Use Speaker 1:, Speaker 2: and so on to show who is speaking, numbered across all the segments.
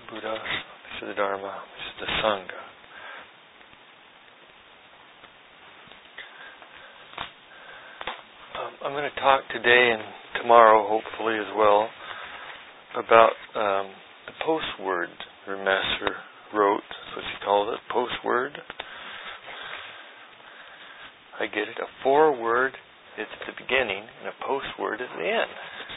Speaker 1: Buddha, Mr. the Dharma, Mr. the Sangha. I'm going to talk today and tomorrow, hopefully as well, about the post-word Master wrote. That's what she called it, post-word. I get it. A foreword is at the beginning, and a post-word is the end.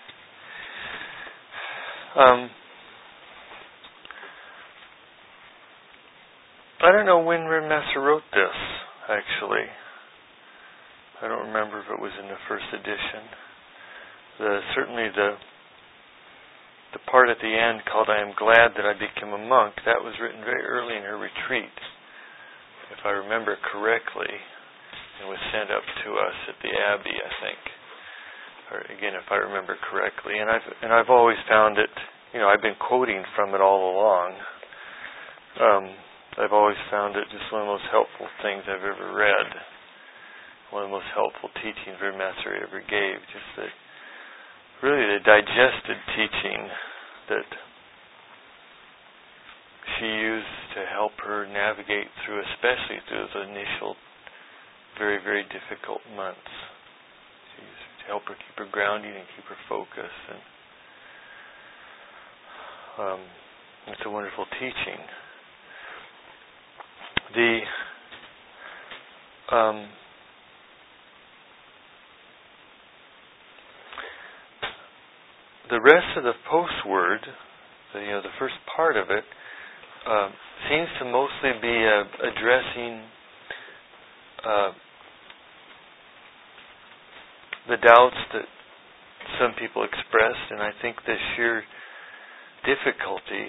Speaker 1: I don't know when Master wrote this, actually. I don't remember if it was in the first edition. Certainly the part at the end called "I am glad that I became a monk," that was written very early in her retreat, if I remember correctly, and was sent up to us at the Abbey, I think. Or again, if I remember correctly. And I've always found it, I've been quoting from it all along. I've always found it just one of the most helpful things I've ever read. One of the most helpful teachings our Master ever gave. Just that, really the digested teaching that she used to help her navigate through, especially through those initial, very, very difficult months. She used it to help her keep her grounding and keep her focus. And it's a wonderful teaching. The rest of the post-word, the first part of it, seems to mostly be addressing the doubts that some people expressed, and I think the sheer difficulty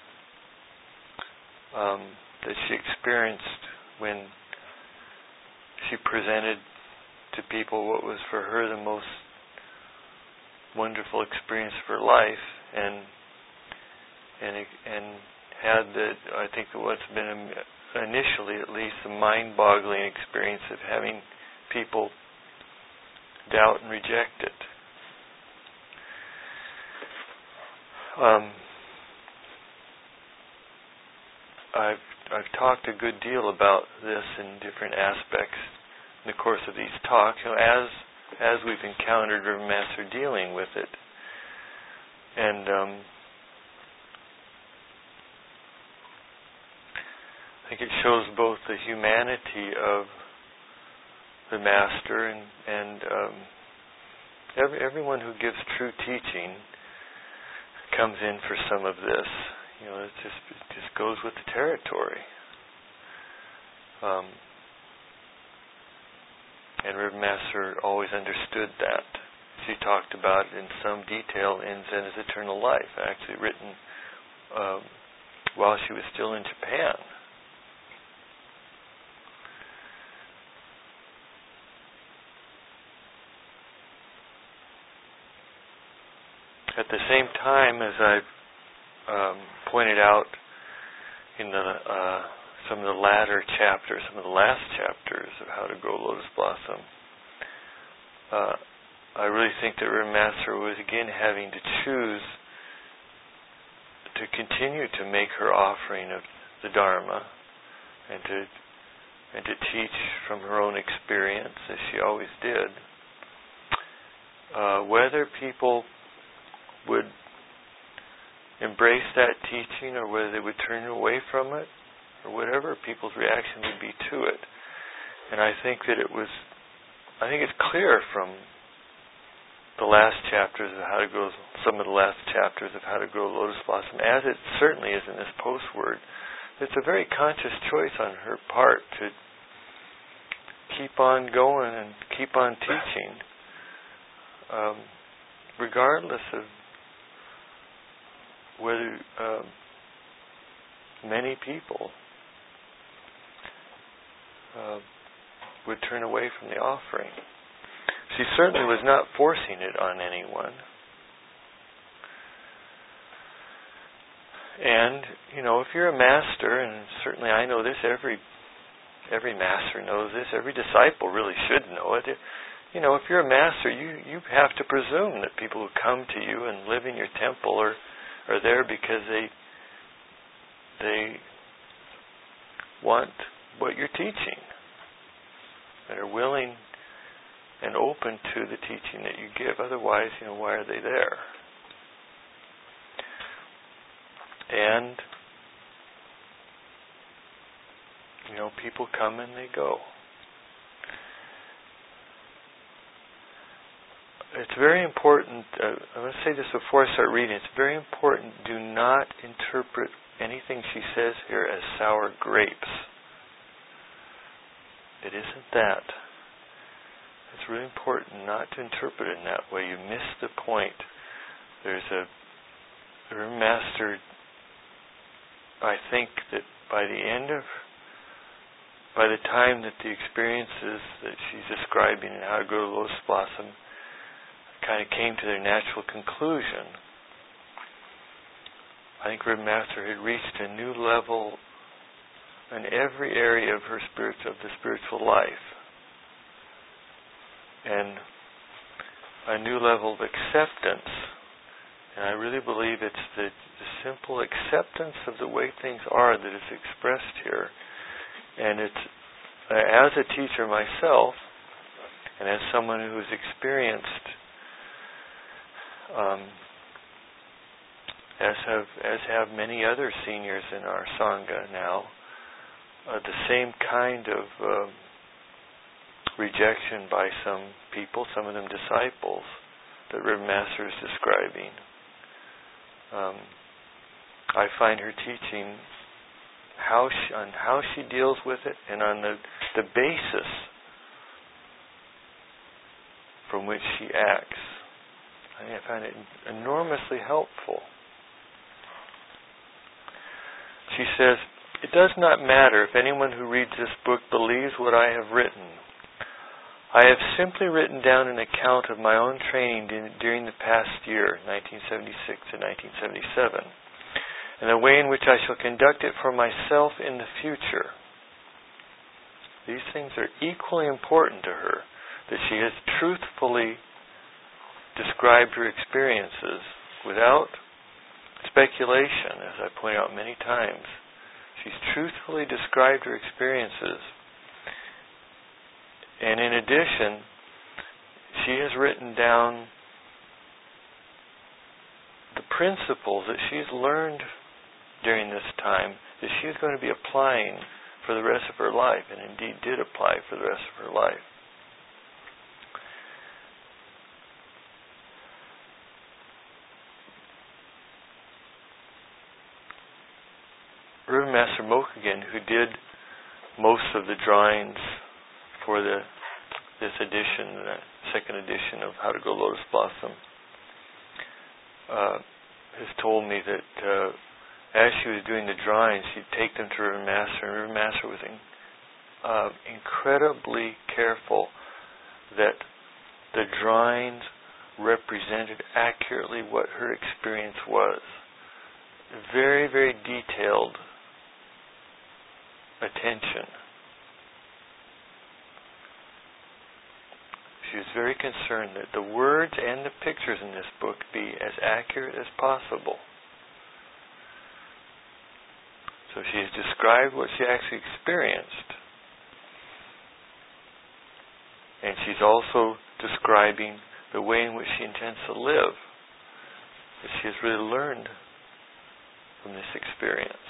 Speaker 1: that she experienced when she presented to people what was for her the most wonderful experience of her life, and had I think what's been initially at least a mind-boggling experience of having people doubt and reject it. I've talked a good deal about this in different aspects in the course of these talks, as we've encountered our Master dealing with it. And I think it shows both the humanity of the Master and everyone who gives true teaching comes in for some of this. It just goes with the territory. And Reverend Master always understood that. She talked about it in some detail in Zen is Eternal Life, actually written while she was still in Japan. At the same time, as I've pointed out in some of the latter chapters, some of the last chapters of How to Grow Lotus Blossom, I really think that Reverend Master was again having to choose to continue to make her offering of the Dharma and to teach from her own experience, as she always did. Whether people would embrace that teaching or whether they would turn away from it, or whatever people's reaction would be to it. And I think that it's clear from the last chapters of How to Grow, some of the last chapters of How to Grow Lotus Blossom, as it certainly is in this post-word. It's a very conscious choice on her part to keep on going and keep on teaching, regardless of whether many people would turn away from the offering. She certainly was not forcing it on anyone. And, if you're a master, and certainly I know this, every master knows this, every disciple really should know it. If you're a master, you have to presume that people who come to you and live in your temple are there because they want what you're teaching, that are willing and open to the teaching that you give. Otherwise, why are they there? And, people come and they go. It's very important, I'm going to say this before I start reading, it's very important, do not interpret anything she says here as sour grapes. It isn't that. It's really important not to interpret it in that way. You miss the point. There's the Master, I think that by the time that the experiences that she's describing in How to Grow Lotus Blossom kind of came to their natural conclusion, I think Reverend Master had reached a new level in every area of the spiritual life, and a new level of acceptance. And I really believe it's the simple acceptance of the way things are that is expressed here. And it's, as a teacher myself, and as someone who has experienced, as have many other seniors in our Sangha now, the same kind of rejection by some people, some of them disciples, that Reverend Master is describing. I find her teaching on how she deals with it and on the basis from which she acts. I find it enormously helpful. She says, "It does not matter if anyone who reads this book believes what I have written. I have simply written down an account of my own training during the past year, 1976 to 1977, and the way in which I shall conduct it for myself in the future." These things are equally important to her, that she has truthfully described her experiences without speculation, as I point out many times. She's truthfully described her experiences. And in addition, she has written down the principles that she's learned during this time that she's going to be applying for the rest of her life, and indeed did apply for the rest of her life. Reverend Master Mokugen, who did most of the drawings for this edition, the second edition of How to Grow Lotus Blossom, has told me that as she was doing the drawings, she'd take them to Reverend Master, and Reverend Master was incredibly careful that the drawings represented accurately what her experience was. Very, very detailed attention. She was very concerned that the words and the pictures in this book be as accurate as possible. So she's described what she actually experienced. And she's also describing the way in which she intends to live, that she has really learned from this experience.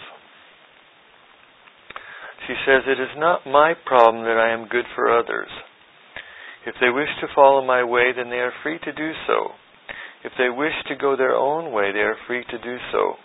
Speaker 1: She says, "It is not my problem that I am good for others. If they wish to follow my way, then they are free to do so. If they wish to go their own way, they are free to do so."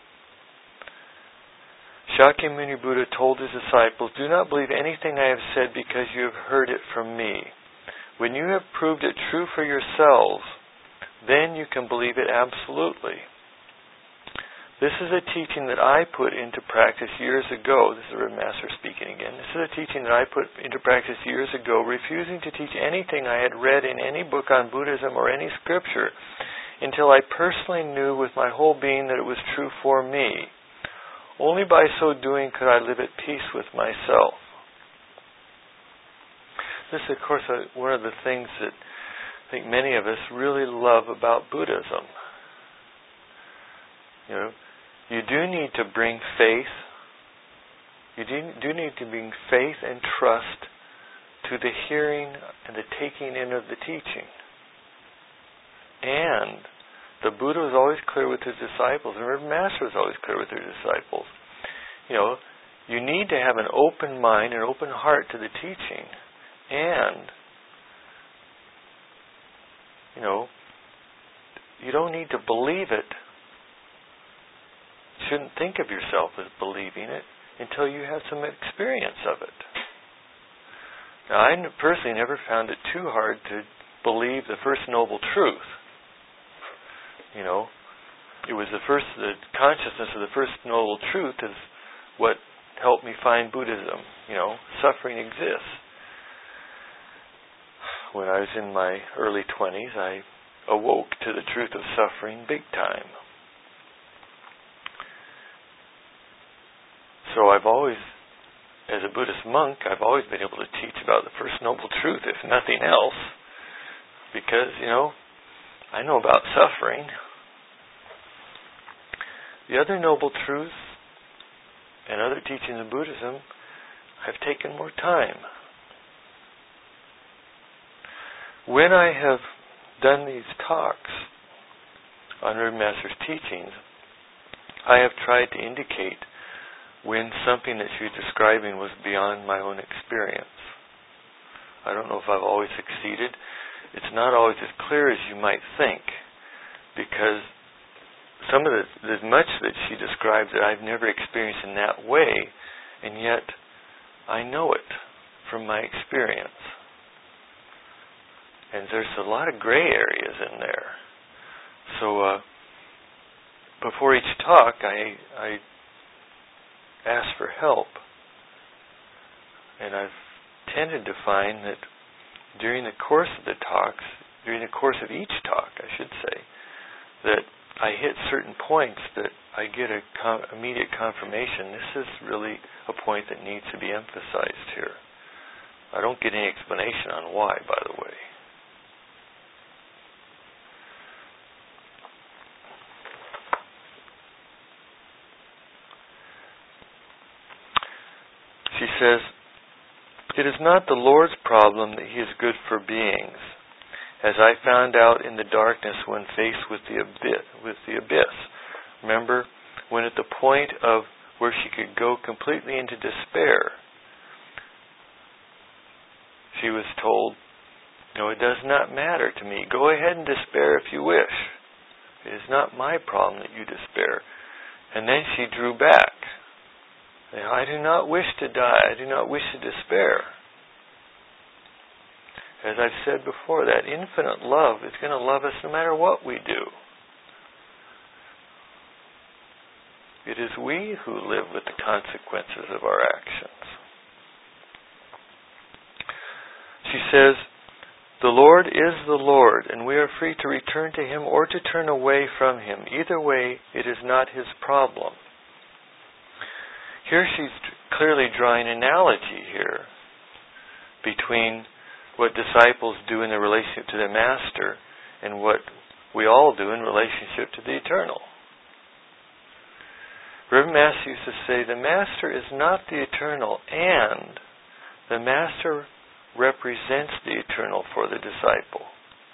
Speaker 1: Shakyamuni Buddha told his disciples, "Do not believe anything I have said because you have heard it from me. When you have proved it true for yourselves, then you can believe it absolutely. This is a teaching that I put into practice years ago." This is the Reverend Master speaking again. "This is a teaching that I put into practice years ago, refusing to teach anything I had read in any book on Buddhism or any scripture, until I personally knew with my whole being that it was true for me. Only by so doing could I live at peace with myself." This is, of course, one of the things that I think many of us really love about Buddhism. You do need to bring faith You do need to bring faith and trust to the hearing and the taking in of the teaching. And the Buddha was always clear with his disciples, and Reverend Master was always clear with their disciples. You need to have an open mind and open heart to the teaching. And, you don't need to believe it. You shouldn't think of yourself as believing it until you have some experience of it. Now, I personally never found it too hard to believe the First Noble Truth. It was the consciousness of the First Noble Truth is what helped me find Buddhism. Suffering exists. When I was in my early 20s, I awoke to the truth of suffering big time. So I've always, as a Buddhist monk, I've always been able to teach about the First Noble Truth, if nothing else, because, I know about suffering. The other Noble Truths and other teachings of Buddhism have taken more time. When I have done these talks on Reverend Master's teachings, I have tried to indicate when something that she was describing was beyond my own experience. I don't know if I've always succeeded. It's not always as clear as you might think, because some of there's much that she describes that I've never experienced in that way, and yet I know it from my experience. And there's a lot of gray areas in there. So before each talk, I ask for help. And I've tended to find that during the course of the talks, during the course of each talk, I should say, that I hit certain points that I get immediate confirmation. This is really a point that needs to be emphasized here. I don't get any explanation on why, by the way. She says, "It is not the Lord's problem that He is good for beings, as I found out in the darkness when faced with the abyss. Remember, when at the point of where she could go completely into despair, she was told, it does not matter to me. Go ahead and despair if you wish. It is not my problem that you despair." And then she drew back. I do not wish to die. I do not wish to despair. As I've said before, that infinite love is going to love us no matter what we do. It is we who live with the consequences of our actions. She says, "The Lord is the Lord, and we are free to return to Him or to turn away from Him. Either way, it is not His problem." Here she's clearly drawing an analogy here between what disciples do in their relationship to their Master and what we all do in relationship to the Eternal. Reverend Master used to say, the Master is not the Eternal, and the Master represents the Eternal for the disciple.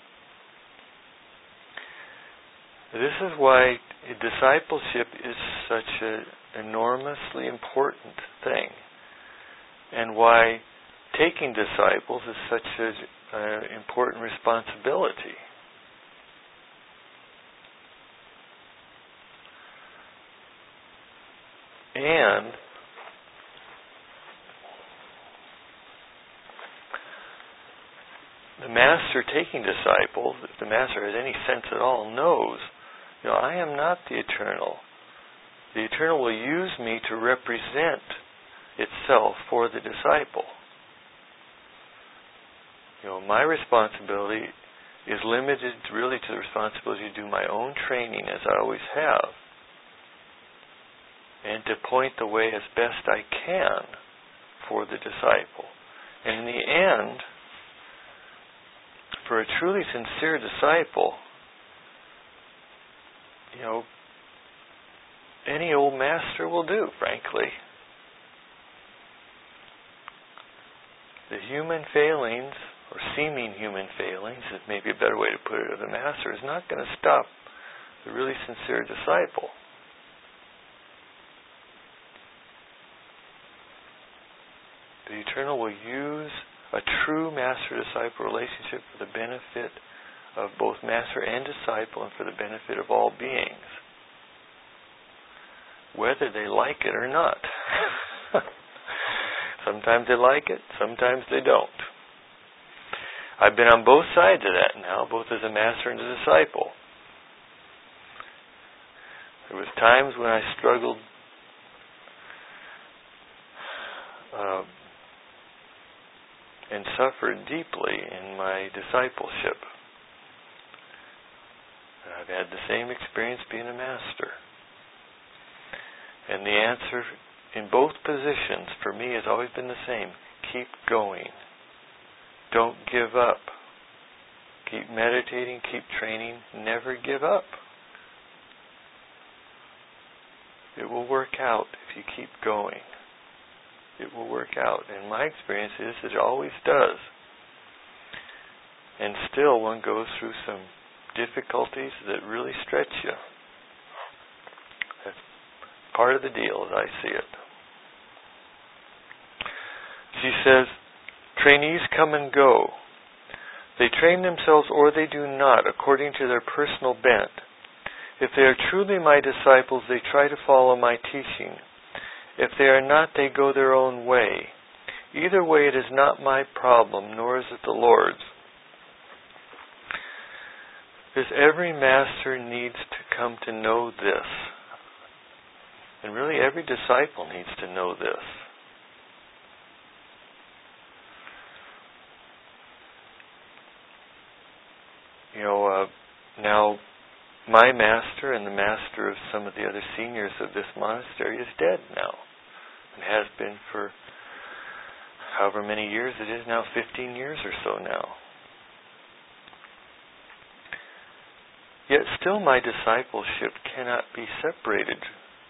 Speaker 1: This is why discipleship is such an enormously important thing, and why taking disciples is such an important responsibility. And the Master taking disciples, if the Master has any sense at all, knows, I am not the Eternal. The Eternal will use me to represent itself for the disciple. My responsibility is limited really to the responsibility to do my own training, as I always have, and to point the way as best I can for the disciple. And in the end, for a truly sincere disciple, any old master will do, frankly. the human failings, or seeming human failings, is maybe a better way to put it, of the Master, is not going to stop the really sincere disciple. The Eternal will use a true Master-disciple relationship for the benefit of both Master and disciple, and for the benefit of all beings, whether they like it or not. Sometimes they like it, sometimes they don't. I've been on both sides of that now, both as a Master and a disciple. There was times when I struggled and suffered deeply in my discipleship. I've had the same experience being a Master. And the answer in both positions for me has always been the same. Keep going. Don't give up. Keep meditating, keep training, never give up. It will work out if you keep going. It will work out. And my experience is it always does. And still one goes through some difficulties that really stretch you. That's part of the deal as I see it. She says, trainees come and go. They train themselves or they do not, according to their personal bent. If they are truly my disciples, they try to follow my teaching. If they are not, they go their own way. Either way, it is not my problem, nor is it the Lord's. Because every Master needs to come to know this. And really every disciple needs to know this. Now my Master and the Master of some of the other seniors of this monastery is dead now. And has been for however many years it is now, 15 years or so now. Yet still my discipleship cannot be separated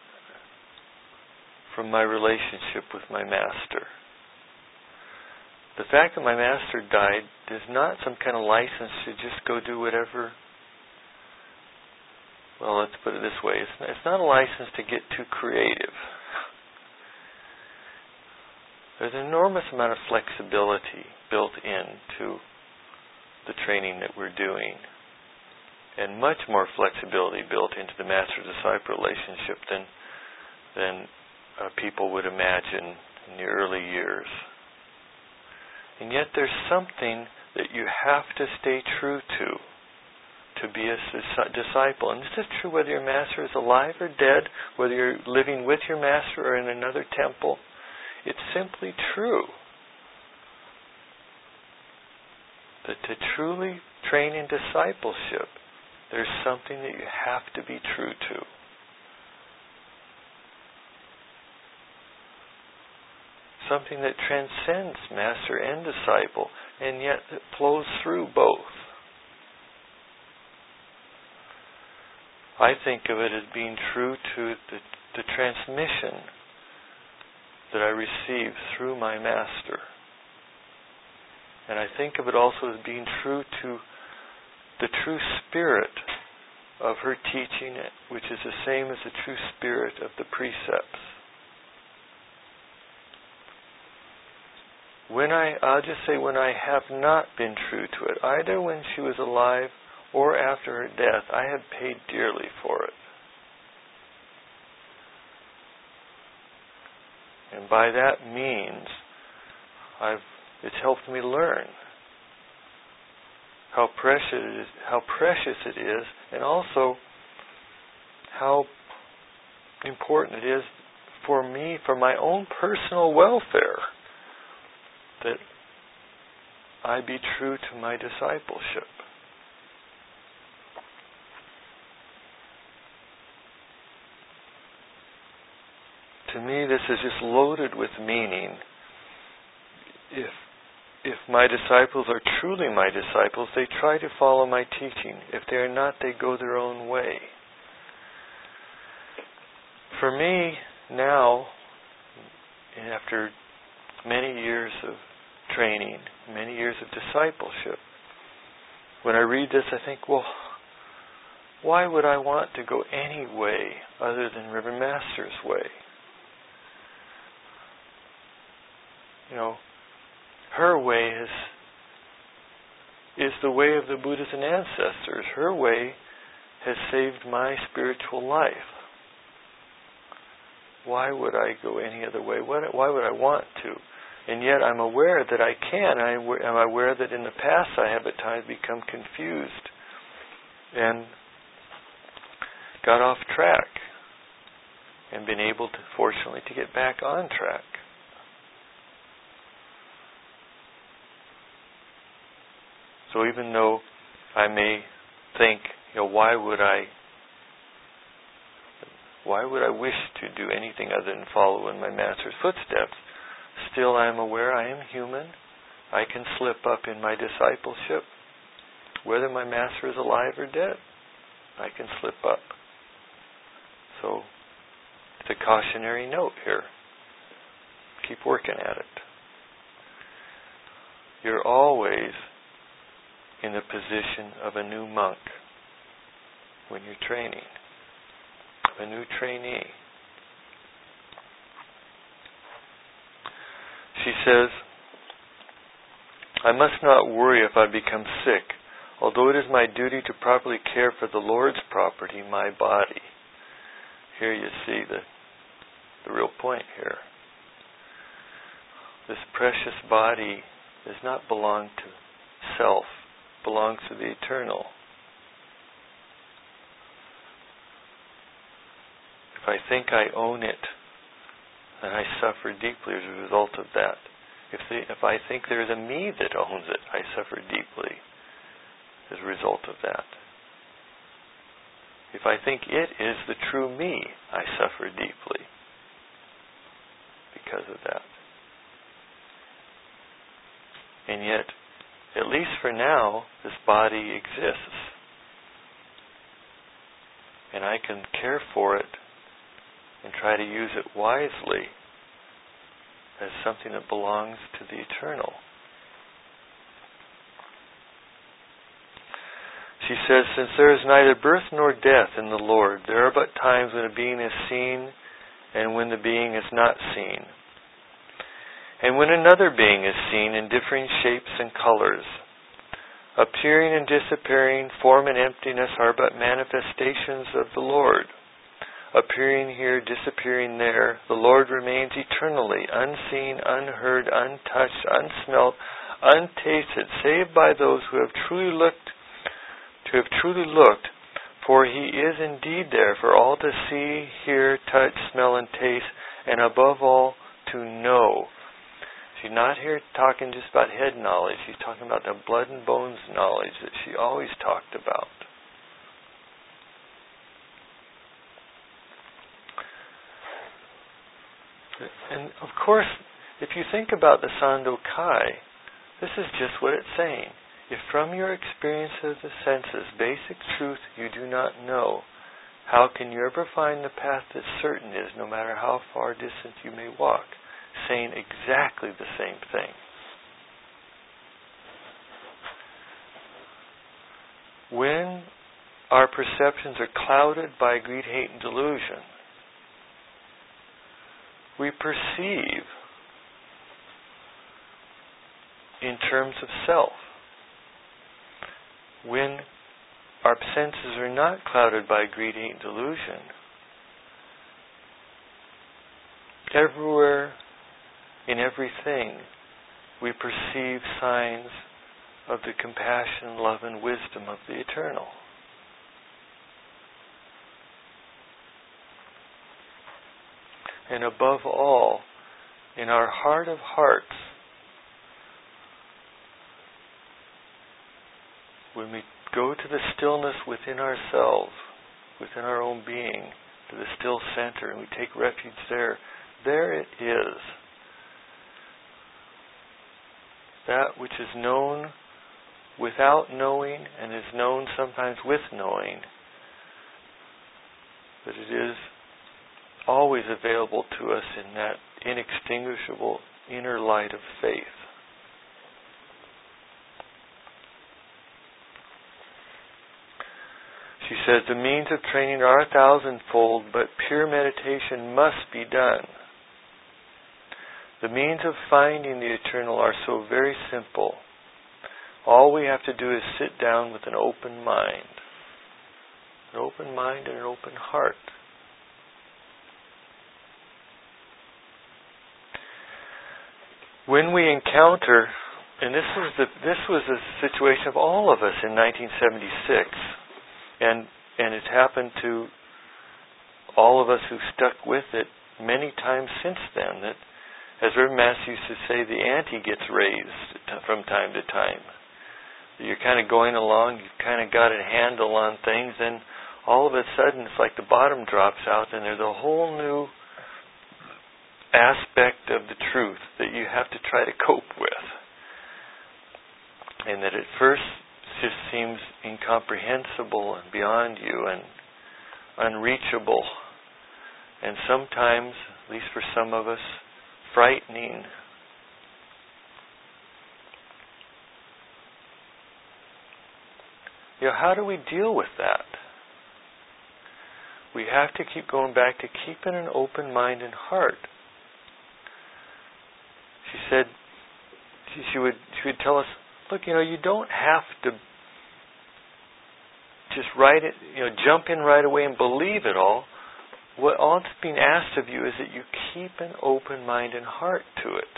Speaker 1: from my relationship with my Master. The fact that my Master died is not some kind of license to just go do whatever. Well, let's put it this way. It's not a license to get too creative. There's an enormous amount of flexibility built into the training that we're doing. And much more flexibility built into the Master-disciple relationship than people would imagine in the early years. And yet there's something that you have to stay true to be a disciple. And this is true whether your Master is alive or dead, whether you're living with your Master or in another temple. It's simply true that to truly train in discipleship, there's something that you have to be true to. Something that transcends Master and disciple, and yet it flows through both. I think of it as being true to the transmission that I receive through my Master. And I think of it also as being true to the true spirit of her teaching, which is the same as the true spirit of the precepts. I'll just say when I have not been true to it, either when she was alive or after her death, I have paid dearly for it. And by that means, it's helped me learn how precious it is, and also how important it is for me, for my own personal welfare, that I be true to my discipleship. To me, this is just loaded with meaning. If my disciples are truly my disciples, they try to follow my teaching. If they are not, they go their own way. For me, now, after many years of training, many years of discipleship. When I read this, I think, well, why would I want to go any way other than River Master's way? Her way is the way of the Buddhas and ancestors. Her way has saved my spiritual life. Why would I go any other way? Why would I want to? And yet I'm aware that I can. I'm aware that in the past I have at times become confused and got off track and been able to, fortunately, to get back on track. So even though I may think, why would I wish to do anything other than follow in my Master's footsteps? Still, I am aware I am human. I can slip up in my discipleship. Whether my Master is alive or dead, I can slip up. So, it's a cautionary note here. Keep working at it. You're always in the position of a new monk when you're training, a new trainee. She says, I must not worry if I become sick, although it is my duty to properly care for the Lord's property, my body. Here you see the real point here. This precious body does not belong to self, belongs to the eternal. If I think I own it, then I suffer deeply as a result of that. If I think there is a me that owns it, I suffer deeply as a result of that. If I think it is the true me, I suffer deeply because of that. And yet, at least for now, this body exists. And I can care for it and try to use it wisely as something that belongs to the eternal. She says, since there is neither birth nor death in the Lord, there are but times when a being is seen and when the being is not seen. And when another being is seen in differing shapes and colors. Appearing and disappearing, form and emptiness are but manifestations of the Lord. Appearing here, disappearing there, the Lord remains eternally, unseen, unheard, untouched, unsmelt, untasted, save by those who have truly looked, for He is indeed there for all to see, hear, touch, smell, and taste, and above all, to know. She's not here talking just about head knowledge. She's talking about the blood and bones knowledge that she always talked about. And of course, if you think about the Sandokai, this is just what it's saying. If from your experience of the senses, basic truth you do not know, how can you ever find the path that certain is, no matter how far distant you may walk? Saying exactly the same thing. When our perceptions are clouded by greed, hate, and delusion, we perceive in terms of self. When our senses are not clouded by greed, hate, and delusion, everywhere, in everything, we perceive signs of the compassion, love, and wisdom of the eternal. And above all, in our heart of hearts, when we go to the stillness within ourselves, within our own being, to the still center, and we take refuge there, there it is. That which is known without knowing and is known sometimes with knowing, but it is always available to us in that inextinguishable inner light of faith. She says, the means of training are 1,000-fold, but pure meditation must be done. The means of finding the eternal are so very simple. All we have to do is sit down with an open mind. An open mind and an open heart. When we encounter, and this was the situation of all of us in 1976, and it's happened to all of us who stuck with it many times since then, that, as Reverend Master used to say, the ante gets raised from time to time. You're kind of going along, you've kind of got a handle on things, and all of a sudden it's like the bottom drops out and there's a whole new aspect of the truth that you have to try to cope with. And that at first just seems incomprehensible and beyond you and unreachable. And sometimes, at least for some of us, frightening. How do we deal with that? We have to keep going back to keeping an open mind and heart. She said, she would tell us, look, you don't have to just write it, jump in right away and believe it all. All that's being asked of you is that you keep an open mind and heart to it.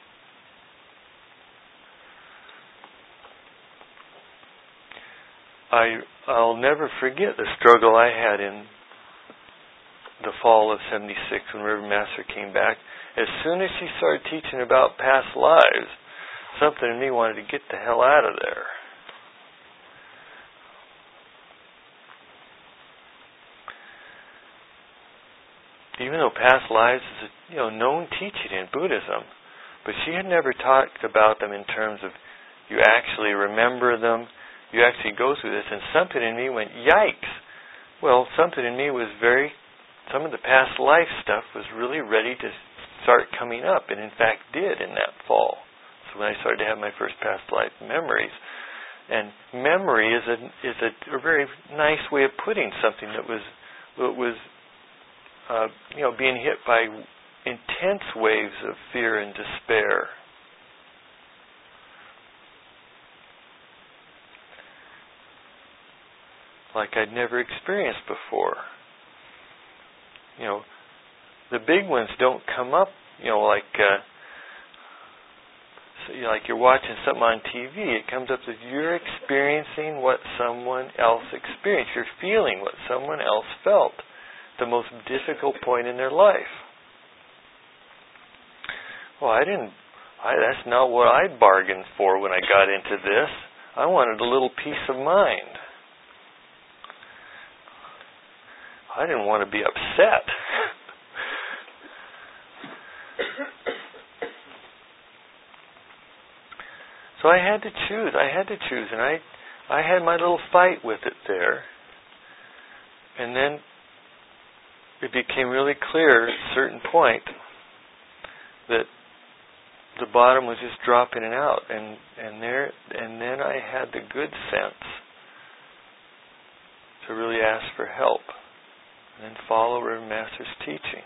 Speaker 1: I'll never forget the struggle I had in the fall of 76 when Reverend Master came back. As soon as she started teaching about past lives, something in me wanted to get the hell out of there. Even though past lives is a known teaching in Buddhism, but she had never talked about them in terms of you actually remember them, you actually go through this, and something in me went, yikes! Well, something in me was some of the past life stuff was really ready to start coming up, and in fact did in that fall. So when I started to have my first past life memories, and memory is a very nice way of putting something that was being hit by intense waves of fear and despair. Like I'd never experienced before. The big ones don't come up, like you're watching something on TV. It comes up that you're experiencing what someone else experienced. You're feeling what someone else felt. The most difficult point in their life. Well, that's not what I bargained for when I got into this. I wanted a little peace of mind. I didn't want to be upset. So I had to choose, and I had my little fight with it there. And then it became really clear at a certain point that the bottom was just dropping it out, and then I had the good sense to really ask for help and then follow Reverend Master's teaching.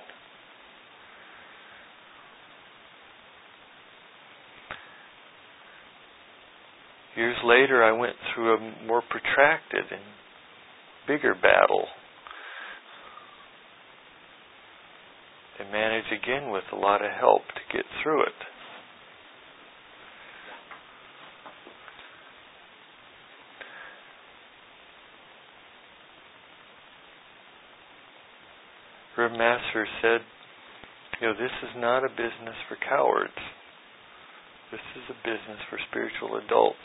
Speaker 1: Years later, I went through a more protracted and bigger battle and managed again with a lot of help to get through it. Reverend Master said, this is not a business for cowards. This is a business for spiritual adults.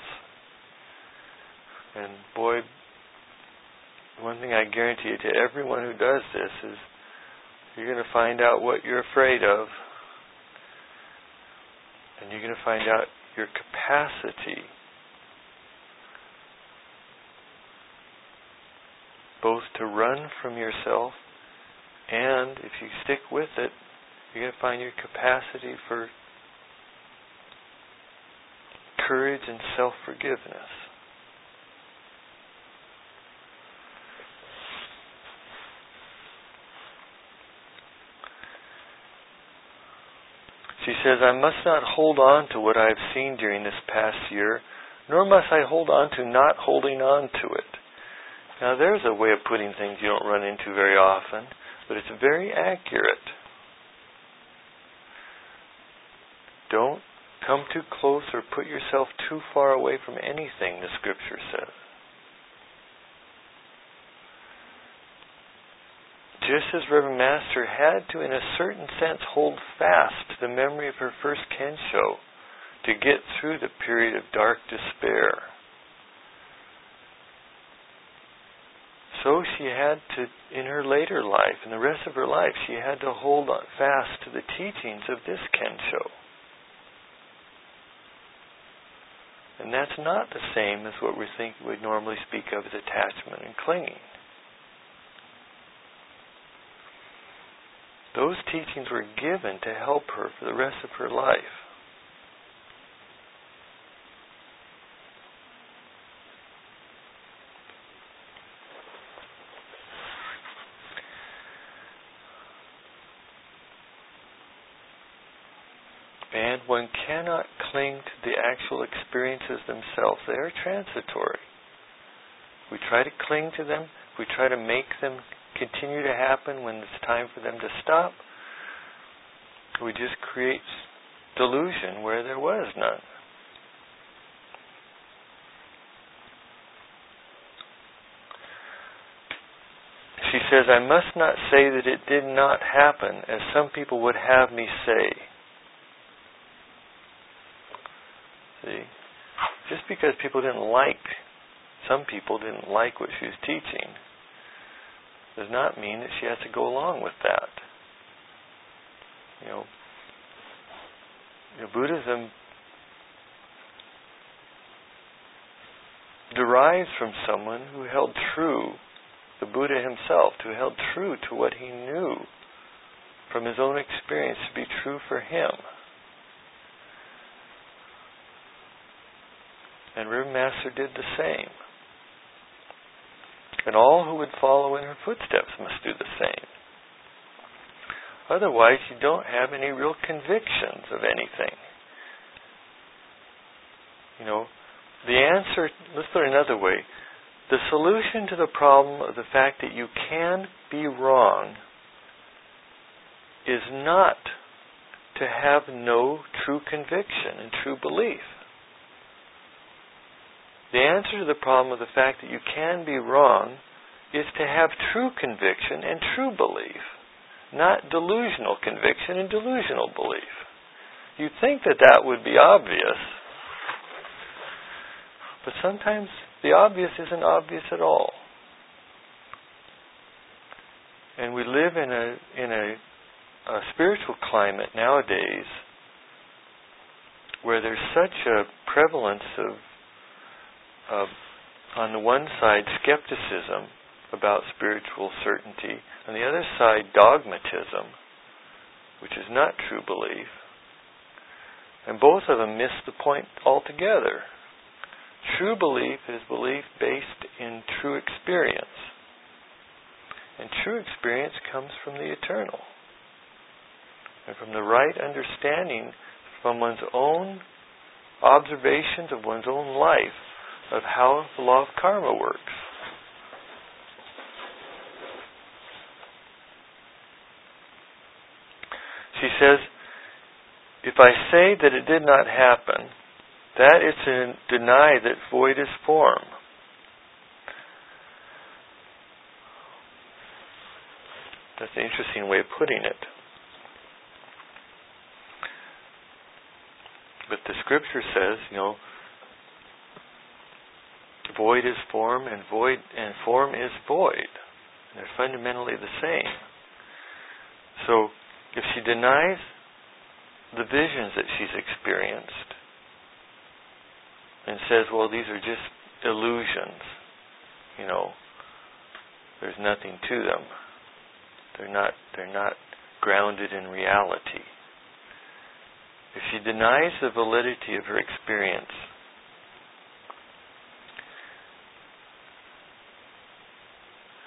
Speaker 1: And boy, one thing I guarantee you to everyone who does this is you're going to find out what you're afraid of, and you're going to find out your capacity both to run from yourself, and if you stick with it, you're going to find your capacity for courage and self-forgiveness. She says, I must not hold on to what I have seen during this past year, nor must I hold on to not holding on to it. Now there's a way of putting things you don't run into very often, but it's very accurate. Don't come too close or put yourself too far away from anything, the Scripture says. Just as Reverend Master had to, in a certain sense, hold fast to the memory of her first Kensho to get through the period of dark despair. So she had to, in her later life, in the rest of her life, she had to hold on fast to the teachings of this Kensho. And that's not the same as what we normally speak of as attachment and clinging. Those teachings were given to help her for the rest of her life. And one cannot cling to the actual experiences themselves. They are transitory. We try to cling to them. We try to make them continue to happen when it's time for them to stop. We just create delusion where there was none. She says, I must not say that it did not happen, as some people would have me say. See? Just because some people didn't like what she was teaching, does not mean that she has to go along with that. Buddhism derives from someone who held true, the Buddha himself, who held true to what he knew from his own experience to be true for him. And Reverend Master did the same. And all who would follow in her footsteps must do the same. Otherwise, you don't have any real convictions of anything. The answer, let's put it another way, the solution to the problem of the fact that you can be wrong is not to have no true conviction and true belief. The answer to the problem of the fact that you can be wrong is to have true conviction and true belief, not delusional conviction and delusional belief. You'd think that would be obvious, but sometimes the obvious isn't obvious at all. And we live in a spiritual climate nowadays where there's such a prevalence of on the one side, skepticism about spiritual certainty, on the other side, dogmatism, which is not true belief. And both of them miss the point altogether. True belief is belief based in true experience. And true experience comes from the eternal. And from the right understanding from one's own observations of one's own life of how the law of karma works. She says, if I say that it did not happen, that is to deny that void is form. That's an interesting way of putting it. But the Scripture says, void is form, and form is void. They're fundamentally the same. So, if she denies the visions that she's experienced and says, well, these are just illusions, there's nothing to them. They're not grounded in reality. If she denies the validity of her experience,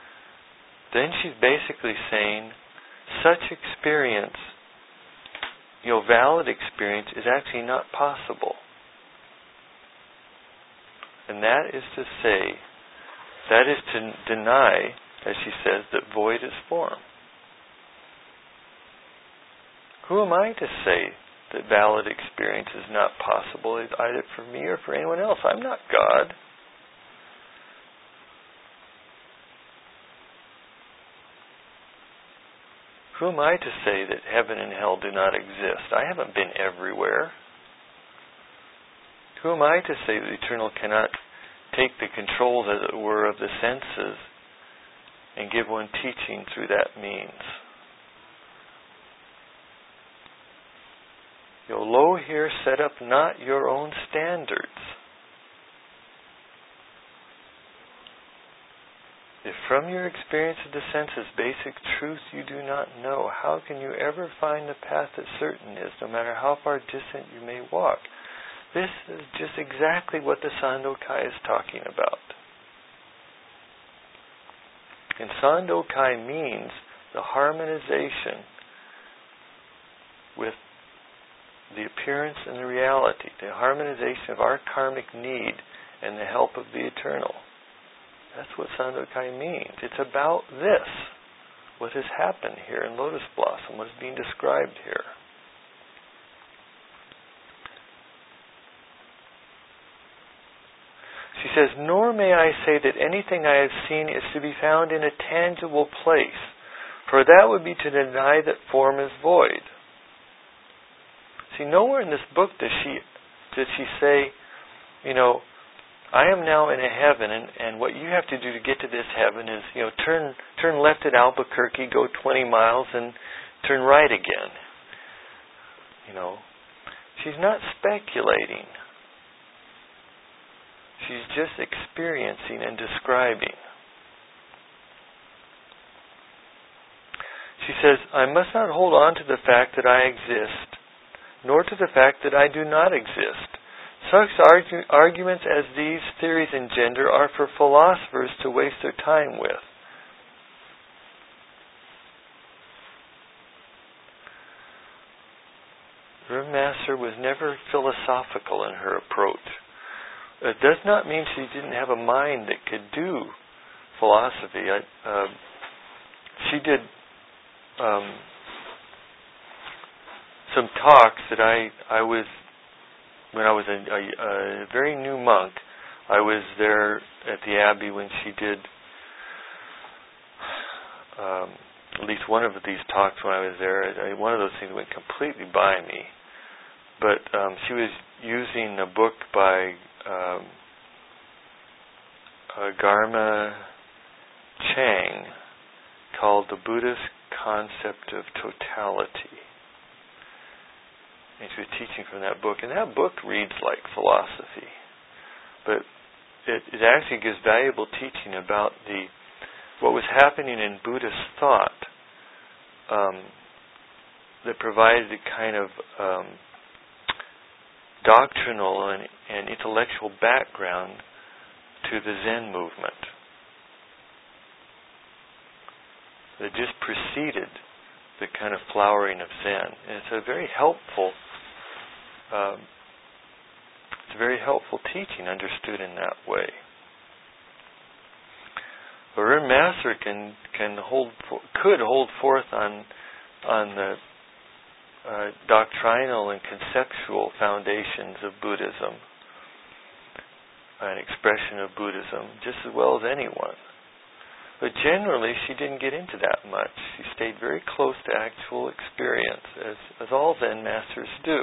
Speaker 1: then she's basically saying such experience valid experience is actually not possible. And that is to say, that is to deny, as she says, that void is form. Who am I to say that valid experience is not possible either for me or for anyone else? I'm not God. Who am I to say that heaven and hell do not exist? I haven't been everywhere. Who am I to say that the eternal cannot take the controls, as it were, of the senses and give one teaching through that means? Lo here, set up not your own standards. If from your experience of the senses basic truth you do not know, how can you ever find the path that certain is, no matter how far distant you may walk? This is just exactly what the Sandokai is talking about. And Sandokai means the harmonization with the appearance and the reality, the harmonization of our karmic need and the help of the eternal. That's what Sandokai means. It's about this, what has happened here in Lotus Blossom, what is being described here. She says, nor may I say that anything I have seen is to be found in a tangible place, for that would be to deny that form is void. See, nowhere in this book does she say, I am now in a heaven, and what you have to do to get to this heaven is, turn left at Albuquerque, go 20 miles, and turn right again. She's not speculating. She's just experiencing and describing. She says, I must not hold on to the fact that I exist, nor to the fact that I do not exist. Such arguments as these theories engender are for philosophers to waste their time with. Her master was never philosophical in her approach. It does not mean she didn't have a mind that could do philosophy. She did some talks that I was, when I was a very new monk, I was there at the Abbey when she did at least one of these talks when I was there. One of those things went completely by me. But she was using a book by Garma Chang called The Buddhist Concept of Totality. And she was teaching from that book. And that book reads like philosophy. But it actually gives valuable teaching about what was happening in Buddhist thought that provided a kind of doctrinal and intellectual background to the Zen movement that just preceded the kind of flowering of Zen. And it's a very helpful teaching understood in that way. But her master could hold forth on the doctrinal and conceptual foundations of Buddhism, an expression of Buddhism, just as well as anyone. But generally, she didn't get into that much. She stayed very close to actual experience, as all Zen masters do.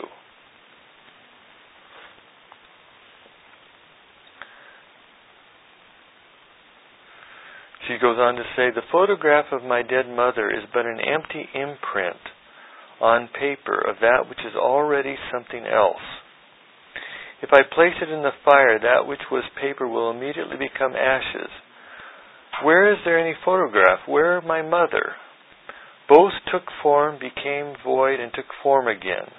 Speaker 1: She goes on to say, the photograph of my dead mother is but an empty imprint on paper of that which is already something else. If I place it in the fire, that which was paper will immediately become ashes. Where is there any photograph? Where my mother? Both took form, became void, and took form again.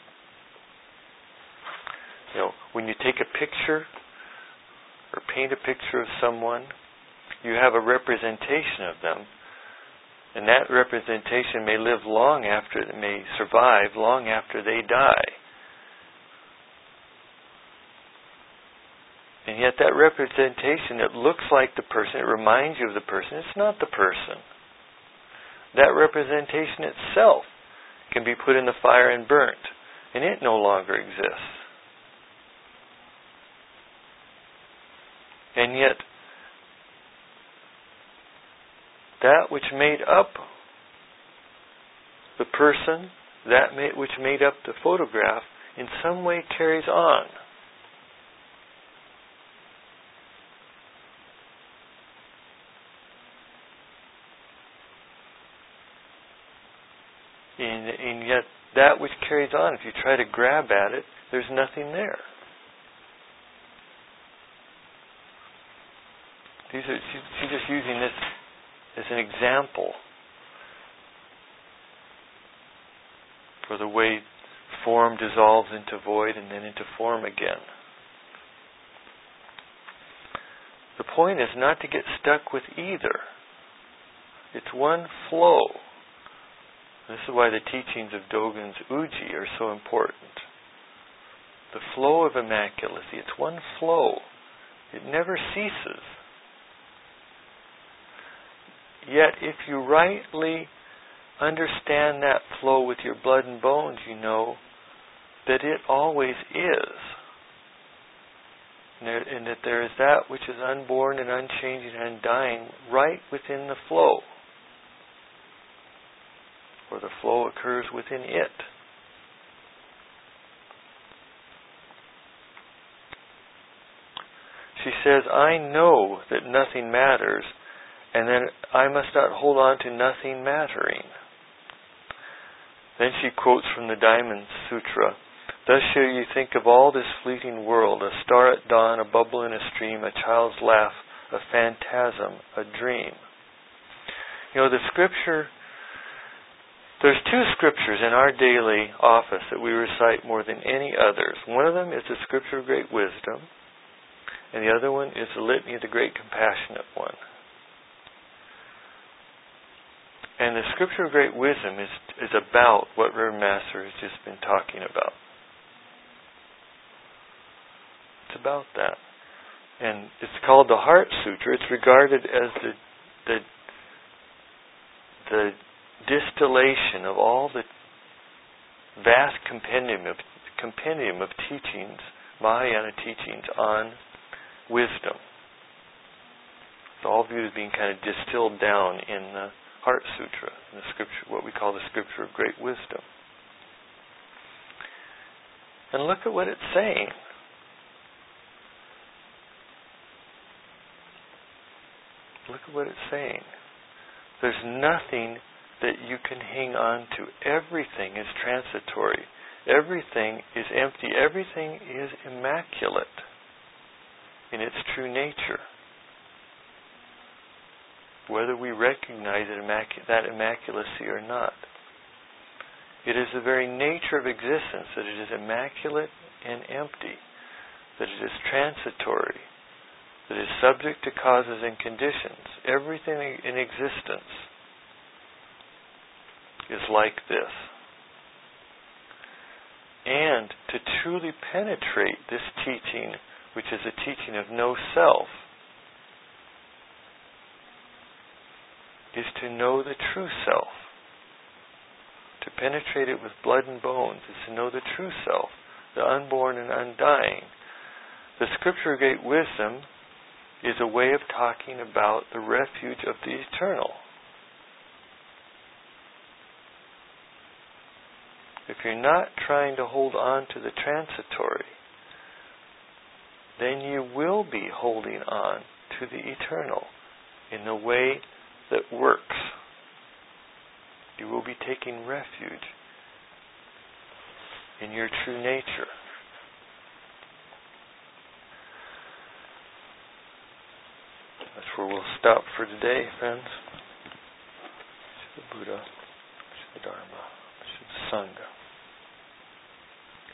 Speaker 1: When you take a picture or paint a picture of someone, you have a representation of them. And that representation may live long after, it may survive long after they die. And yet that representation, it looks like the person, it reminds you of the person, it's not the person. That representation itself can be put in the fire and burnt, and it no longer exists. And yet, that which made up the person, which made up the photograph, in some way carries on. And yet, that which carries on, if you try to grab at it, there's nothing there. She's just using this as an example for the way form dissolves into void and then into form again. The point is not to get stuck with either. It's one flow. This is why the teachings of Dogen's Uji are so important. The flow of immaculacy, it's one flow. It never ceases. Yet if you rightly understand that flow with your blood and bones, you know that it always is. And that there is that which is unborn and unchanging and undying right within the flow. Or the flow occurs within it. She says, I know that nothing matters, and then I must not hold on to nothing mattering. Then she quotes from the Diamond Sutra, thus shall you think of all this fleeting world, a star at dawn, a bubble in a stream, a child's laugh, a phantasm, a dream. You know, the scripture, there's two scriptures in our daily office that we recite more than any others. One of them is the Scripture of Great Wisdom, and the other one is the Litany of the Great Compassionate One. And the Scripture of Great Wisdom is about what Reverend Master has just been talking about. It's about that. And it's called the Heart Sutra. It's regarded as the distillation of all the vast compendium of teachings, Mahayana teachings on wisdom. It's all viewed as being kind of distilled down in the Heart Sutra, in the scripture, what we call the Scripture of Great Wisdom. And look at what it's saying. Look at what it's saying. There's nothing that you can hang on to. Everything is transitory. Everything is empty. Everything is immaculate in its true nature. Whether we recognize that immaculacy or not. It is the very nature of existence that it is immaculate and empty, that it is transitory, that it is subject to causes and conditions. Everything in existence is like this. And to truly penetrate this teaching, which is a teaching of no self, is to know the true self. To penetrate it with blood and bones is to know the true self, the unborn and undying. The Scripture of Great Wisdom is a way of talking about the refuge of the eternal. If you're not trying to hold on to the transitory, then you will be holding on to the eternal in the way that works. You will be taking refuge in your true nature. That's where we'll stop for today, friends. To the Buddha, to the Dharma, to the Sangha.